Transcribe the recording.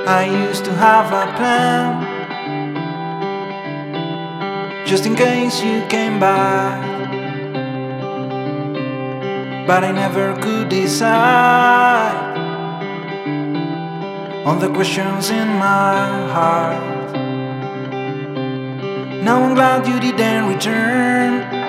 I used to have a plan, just in case you came back, but I never could decide on the questions in my heart. Now I'm glad you didn't return.